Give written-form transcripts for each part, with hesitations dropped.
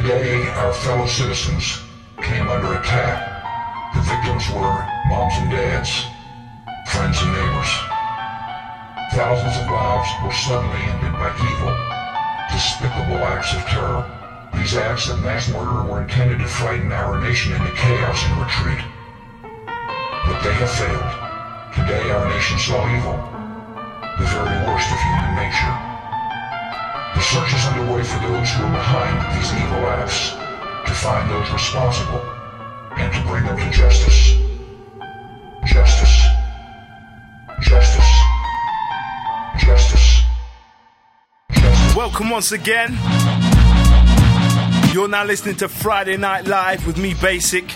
Today, our fellow citizens came under attack. The victims were moms and dads, friends and neighbors. Thousands of lives were suddenly ended by evil, despicable acts of terror. These acts of mass murder were intended to frighten our nation into chaos and retreat. But they have failed. Today our nation saw evil, the very worst of human nature. The search is underway for those who are behind these evil acts, to find those responsible, and to bring them to justice. Justice. Justice. Justice. Justice. Welcome once again. You're now listening to Friday Night Live with me, Basic.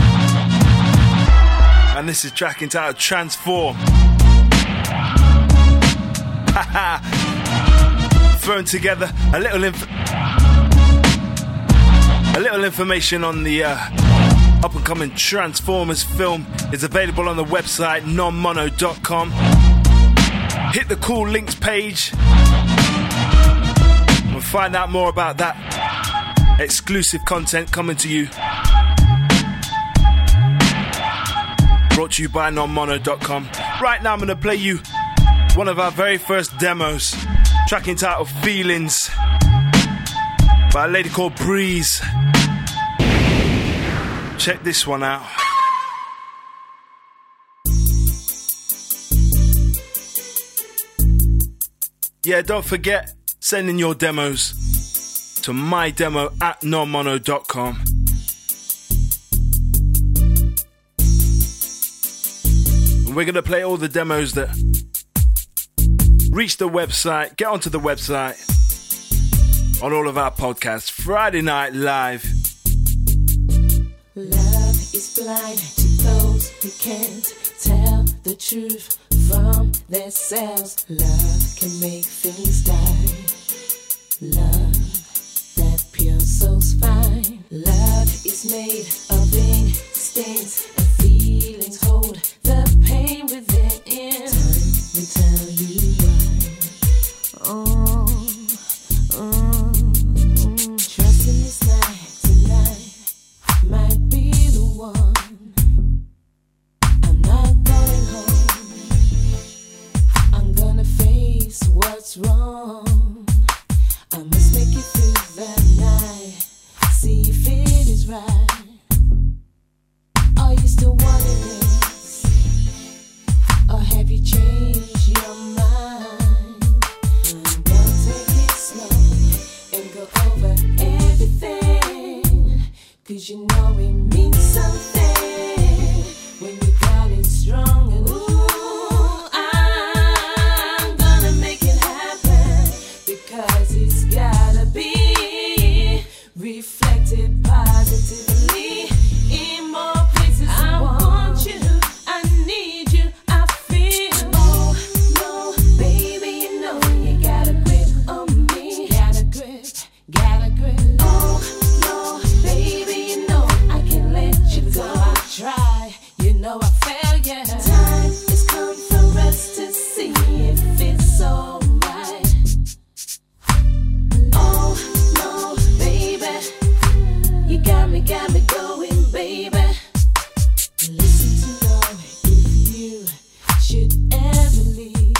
And this is track entitled Transform. Thrown together a little information on the up-and-coming Transformers film is available on the website nonmono.com. Hit the cool links page and find out more about that exclusive content coming to you. Brought to you by nonmono.com. Right now I'm going to play you one of our very first demos, track entitled Feelings by a lady called Breeze. Check this one out. Yeah, don't forget, send in your demos to mydemo@nonmono.com. And we're going to play all the demos that reach the website, get onto the website, on all of our podcasts. Friday Night Live. Love is blind to those who can't tell the truth from themselves. Love can make things die. Love, that pure soul's fine. Love is made of instincts and feelings. Hold the pain within. Time will tell you why. Trust in this night tonight might be the one. I'm not going home. I'm gonna face what's wrong. I must make it through the night. See if it is right. Are you still wanting this? Or have you changed your mind? I'm gonna take it slow and go over everything. 'Cause you know it means something when you got it strong. And ooh, I'm gonna make it happen. Because it's gotta be reflected positively in more places. I want you, I need you, I feel. Oh no, baby, you know you got a grip on me. Got a grip, got a grip. Oh no, baby, you know I can't let you go. I try, you know I fail, yeah. Time has come for us to see if it's alright. Oh no, baby, you got me going, baby. Listen to know if you should ever leave.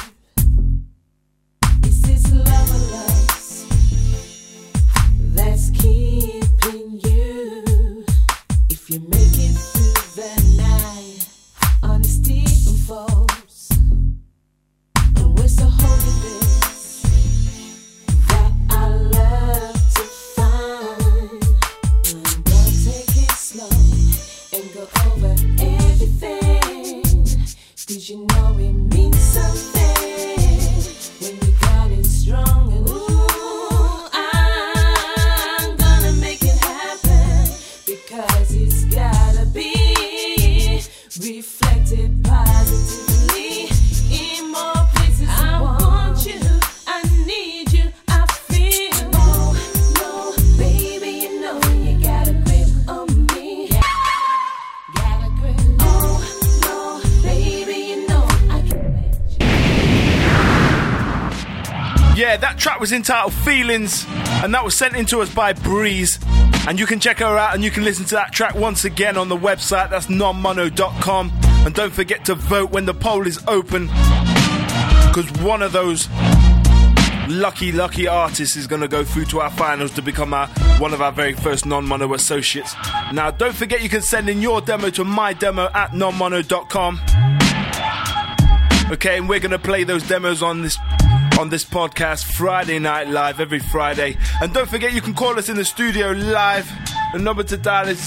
Is this love or lust that's keeping you? If you make it through the night, honesty unfolds. And we're so holding this that I love to find. I'm gonna take it slow and go over everything. 'Cause you know it means something when you got it strong. And ooh, I'm gonna make it happen. Because it's gotta be reflected positively in more places. I want you, I need you, I feel. Oh no, baby, you know you got a grip on me. Got a grip. Oh no, baby, you know I can let you. Yeah, that track was entitled Feelings, and that was sent in to us by Breeze. And you can check her out and you can listen to that track once again on the website. That's nonmono.com. And don't forget to vote when the poll is open, because one of those lucky artists is going to go through to our finals to become one of our very first non-mono associates. Now, don't forget you can send in your demo to mydemo@nonmono.com. Okay, and we're going to play those demos on this podcast Friday Night Live, every Friday. And don't forget you can call us in the studio live. The number to dial is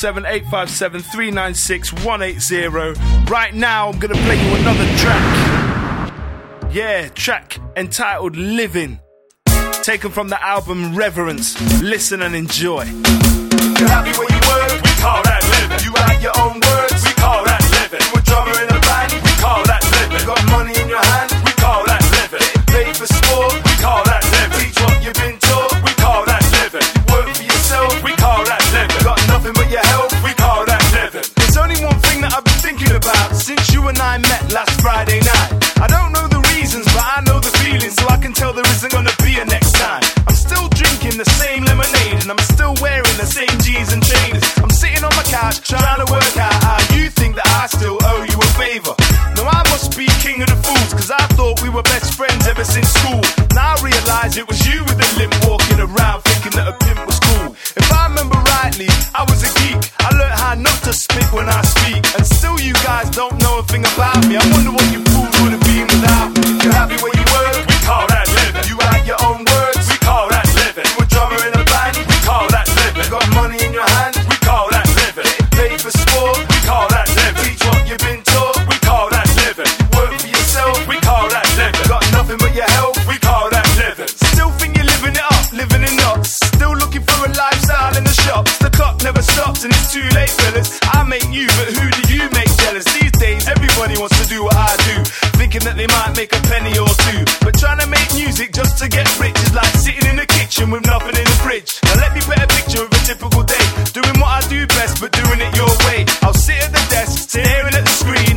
07857 396 180. Right now I'm going to play you another track. Yeah, track entitled Living, taken from the album Reverence. Listen and enjoy. You're happy where you were, we call that living. You write your own words, we call that living. You a drummer in a band, we call that living. You got money in your hand, we call that living. Paid for sport, we call that living. Teach what you've been taught, we call that living. You work for yourself, we call that living. Got nothing but your health, we call that living. There's only one thing that I've been thinking about since you and I met last Friday night. I don't know the reasons, but I know the feeling, so I can tell there isn't gonna be a next time. I'm still drinking the same lemonade, and I'm still wearing the same jeans and chains. I'm sitting on my couch trying to work out how you think that I still owe you a favor. Now I must be king of the fools, cause I thought we were best friends ever since school. Now I realise it was you with the limp walking around thinking that a pimp was cool. If I remember rightly, I was a geek. I learned how not to spit when I speak, and still you guys don't know a thing about me. I wonder what you fools would have been without me. You're happy where you were, we call that living. You write your own words, we call that living. You a drummer in a band, we call that living. Got money in your hand, we call that living. Paid for sport, we call that living. Teach what you've been taught, we call that living. You work for yourself, we call that living. Got nothing but your health, we call that living. Still think you're living it up, living in knots. Still looking for a lifestyle in the shops. The clock never stops and it's too late, fellas. I make you, but who do you make jealous? These days everybody wants to do what I do, thinking that they might make a penny or two. But trying to make music just to get rich is like sitting in the kitchen with nothing in the fridge. Now let me paint a picture of a typical day, doing what I do best but doing it your way. I'll sit at the desk, staring at the screen.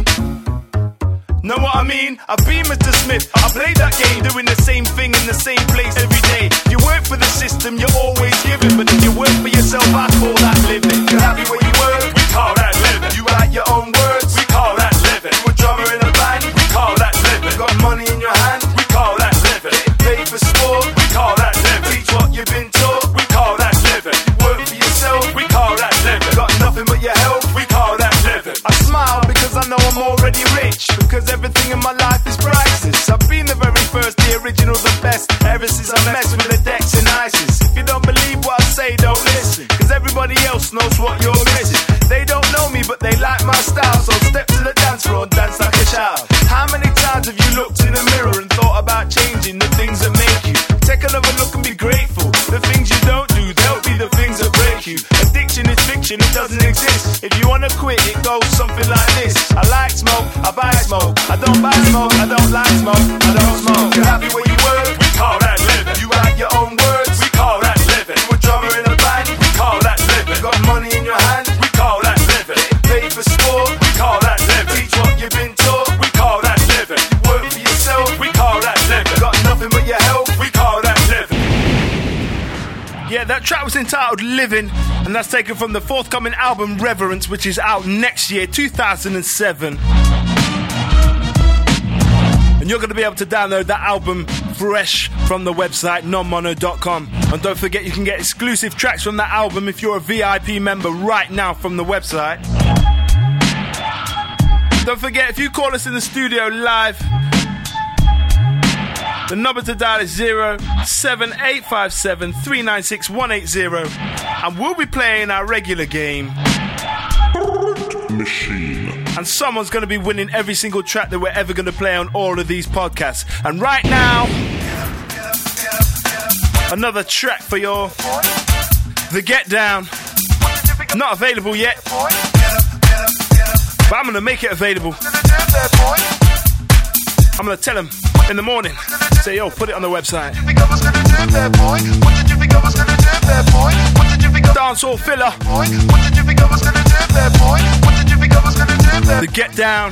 Know what I mean? I've been Mr. Smith, I played that game, doing the same thing in the same place every day. You work for the system, you're always giving, but if you work for yourself, I call that living. You're happy where you were, we call that living. You write your own words, we call that living. You a drummer in a band, we call that living. Got money in your hand, we call that living. Paid for sport, we call that living. Teach what you've been taught, we call that living. You work for yourself, we call that living. Got nothing but your health, we call that living. I smile because I know I'm already rich, because everything in my life is priceless. I've been the very first, the original, the best, ever since I messed with the decks and ISIS. If you don't believe what I say, don't listen, cause everybody else knows what you're missing. They don't know me, but they like my style, so step to the dance floor and dance like a child. How many times have you looked in the mirror and thought about changing the things that make you? Take another look and be grateful. The things you don't do, they'll be the things that break you. Addiction is fiction, it doesn't exist. If you wanna quit, it goes something like this. I like smoke, I buy smoke. I don't buy smoke, I don't like smoke, I don't smoke. You're happy where you were, we call that living. You write your own words, we call that living. You a drummer in a band, we call that living. Got money in your hand, we call that living. Paid for sport, we call that living. Teach what you've been taught, we call that living. You work for yourself, we call that living. Got nothing but your health, we call that living. Yeah, that track was entitled Living, and that's taken from the forthcoming album Reverence, which is out next year, 2007. And you're going to be able to download that album fresh from the website nonmono.com. And don't forget you can get exclusive tracks from that album if you're a VIP member right now from the website. Don't forget, if you call us in the studio live, the number to dial is 07857 396 180. And we'll be playing our regular game Machine. And someone's going to be winning every single track that we're ever going to play on all of these podcasts. And right now, another track for your The Get Down. Not available yet, but I'm going to make it available. I'm going to tell him in the morning. Say, yo, put it on the website. Dancehall filler. The Get Down.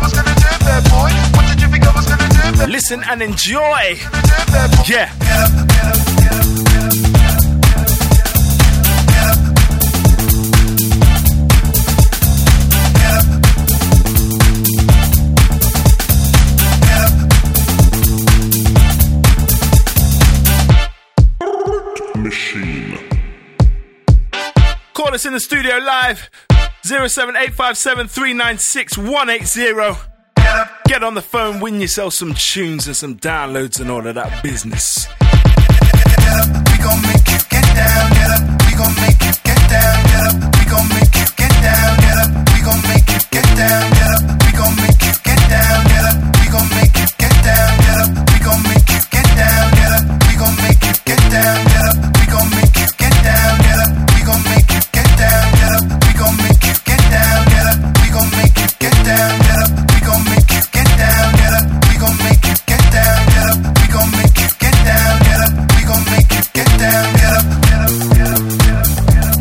Listen and enjoy. Yeah. call us in the studio live. 07857 396 180. Get on the phone, win yourself some tunes and some downloads and all of that business. Get up, we gon' make you get down. Get up, we gon' make you get down. Get up, we gon' make you get down. Get up, we gon' make you get down. Get up, we gon' make you get down. Get up, we gon' make you get down. Get up, we gon' make you get down. Get up, we gon' make you get down. Get up, we gon' make you get down. Get up, we gon' make you get down. Get up, we gon' make you get down. Get up, we gon' make you get down. Get up, we gon' make you get down. Get up, we gon' make you get down. Get up, we gon' make you get down. Get up, we gon' make you get down. Get up, get up, get up, get up.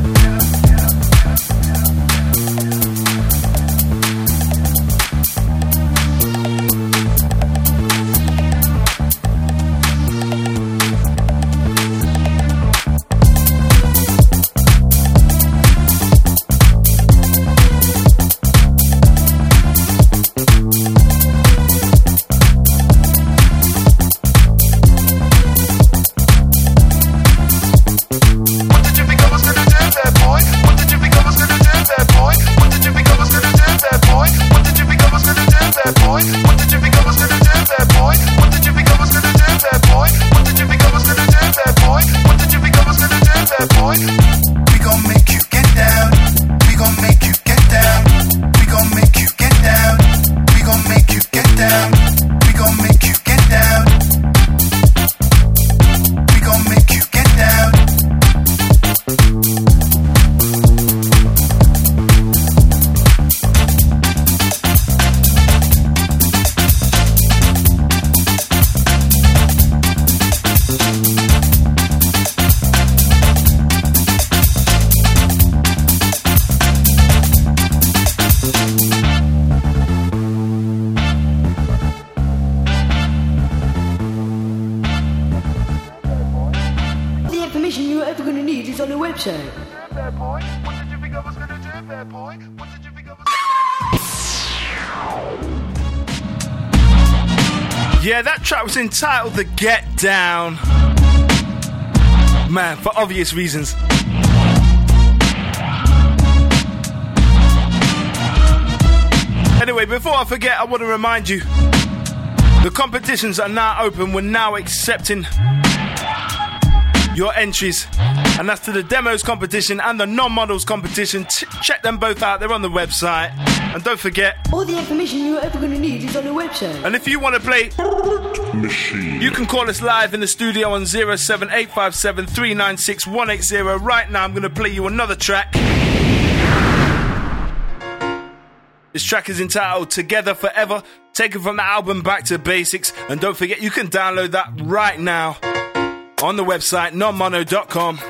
Yeah, that track was entitled The Get Down. Man, for obvious reasons. Anyway, before I forget, I want to remind you, the competitions are now open. We're now accepting your entries. And that's to the demos competition and the non-models competition. Check them both out. They're on the website. And don't forget, all the information you're ever going to need is on the website. And if you want to play Machine, you can call us live in the studio on 07857 396 180. Right now, I'm going to play you another track. This track is entitled Together Forever, taken from the album Back to Basics. And don't forget, you can download that right now on the website, nonmono.com.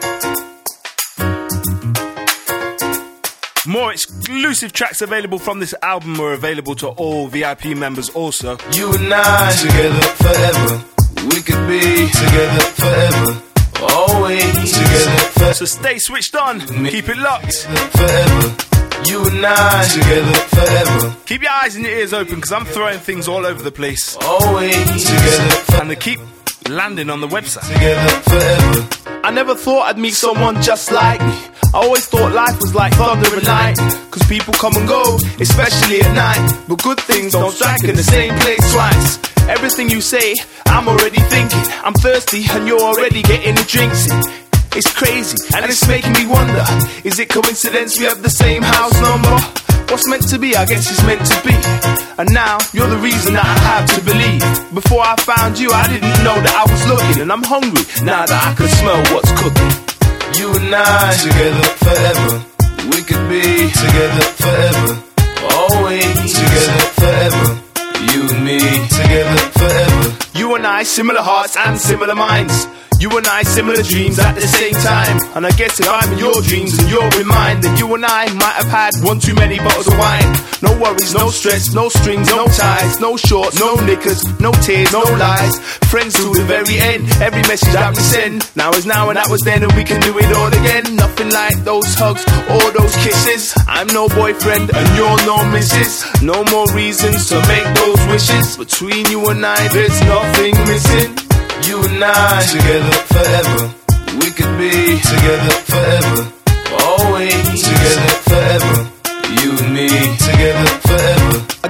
More exclusive tracks available from this album are available to all VIP members also. You and I, together forever. We could be together forever. Always together forever. So stay switched on, keep it locked. Forever. You and I, together forever. Keep your eyes and your ears open, because I'm throwing things all over the place. Always together forever. And they keep landing on the website. Together forever. I never thought I'd meet someone just like me. I always thought life was like thunder and lightning, cause people come and go, especially at night. But good things don't strike in the same place twice. Everything you say, I'm already thinking. I'm thirsty and you're already getting the drinks in. It's crazy and it's making me wonder, is it coincidence we have the same house number? What's meant to be, I guess is meant to be. And now, you're the reason that I have to believe. Before I found you, I didn't know that I was looking. And I'm hungry, now that I can smell what's cooking. You and I, together forever. We could be together forever. Always together forever. You and me, together forever. You and I, similar hearts and similar minds. You and I, similar dreams at the same time. And I guess if I'm in your dreams and you're in mine, then you and I might have had one too many bottles of wine. No worries, no stress, no strings, no ties, no shorts, no knickers, no tears, no lies. Friends to the very end, every message that we send. Now is now and that was then, and we can do it all again. Nothing like those hugs or those kisses. I'm no boyfriend and you're no missus. No more reasons to make those wishes. Between you and I, there's nothing missing. You and I, together forever. We could be together forever. Always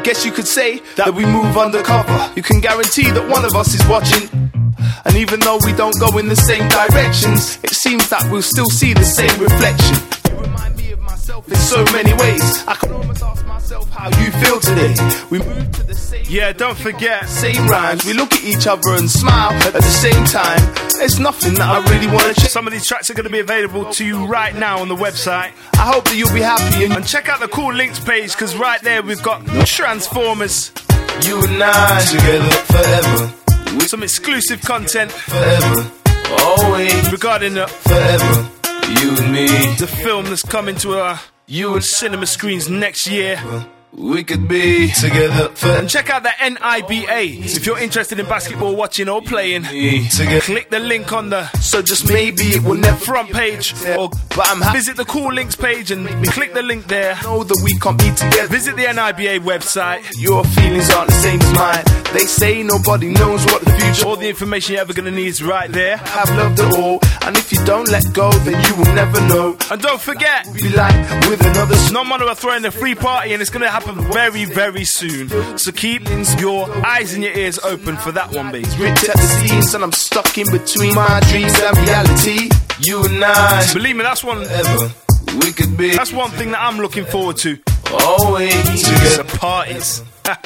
guess you could say that we move undercover. You can guarantee that one of us is watching. And even though we don't go in the same directions, it seems that we'll still see the same reflection. You remind me of myself in so many ways. I can almost ask myself how you feel today. We move to the same. Yeah, don't forget. Same rhymes. We look at each other and smile at the same time. There's nothing that I really want to change. Some of these tracks are going to be available to you right now on the website. I hope that you'll be happy And check out the Cool Links page, because right there we've got Transformers. You and I together forever. Some exclusive content Forever. Always. regarding Forever. You and me. the film that's coming to our You and cinema screens next year. we could be together forever. And check out the NIBA if you're interested in basketball watching or playing. Together. Click the link on the So just maybe it will never front page, or But I'm happy. visit the Cool Links page and click the link there. Know that we can't be together. Visit the NIBA website. Your feelings aren't the same as mine. They say nobody knows what the future. All the information you're ever going to need is right there. Have loved it all, and if you don't let go, then you will never know. And don't forget, Be like with another Non Mono are throwing a free party, and it's going to happen very, very soon. So keep your eyes and your ears open for that one, baby. ripped at the seams, and I'm stuck in between my dreams and reality. You and I, Believe me, that's one we could be thing that I'm looking forward to. always The together. parties.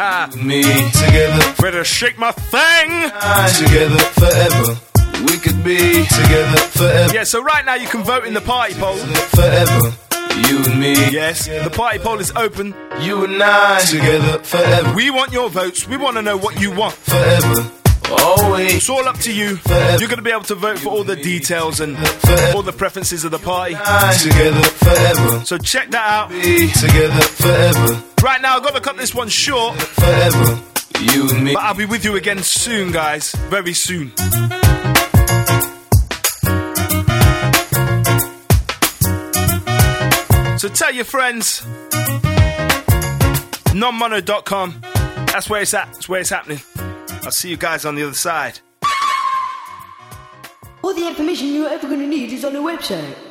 Me together, Ready to shake my thing? together forever. We could be together forever, Yeah, so right now you can vote in the party poll. forever. You and me, Yes, the party poll is open. you and I together forever, We want your votes. We want to know what you want. forever. Always It's all up to you. You're going to be able to vote for all the details and all the preferences of the party. together forever. So check that out. Be together forever, Right now, I've got to cut this one short, forever. You and me. but I'll be with you again soon, guys. Very soon. So tell your friends. nonmono.com. That's where it's at. That's where it's happening. I'll see you guys on the other side. All the information you're ever going to need is on the website.